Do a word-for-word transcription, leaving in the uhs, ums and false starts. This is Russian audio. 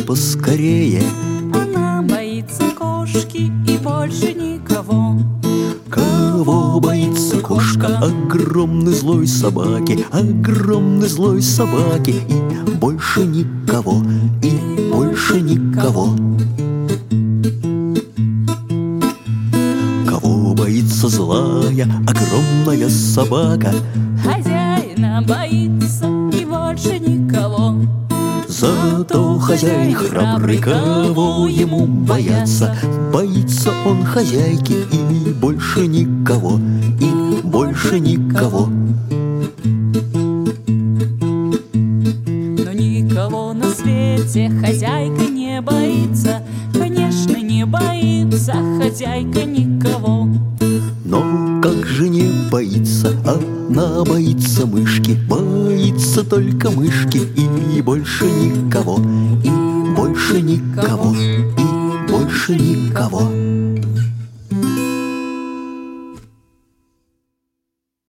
поскорее. Она боится кошки и больше никого. Кого боится кошка? Огромной злой собаки, огромной злой собаки. И больше никого, и больше никого. Кого боится злая, огромная собака? Хозяина боится и больше никого. Зато хозяин храбрый, кого ему бояться? Боится он хозяйки и больше никого, и больше никого. Но никого на свете хозяйка не боится. Конечно, не боится хозяйка никого. Но как же не боится? Она боится мышки, боится только мышки. И больше никого, и больше никого, и больше никого.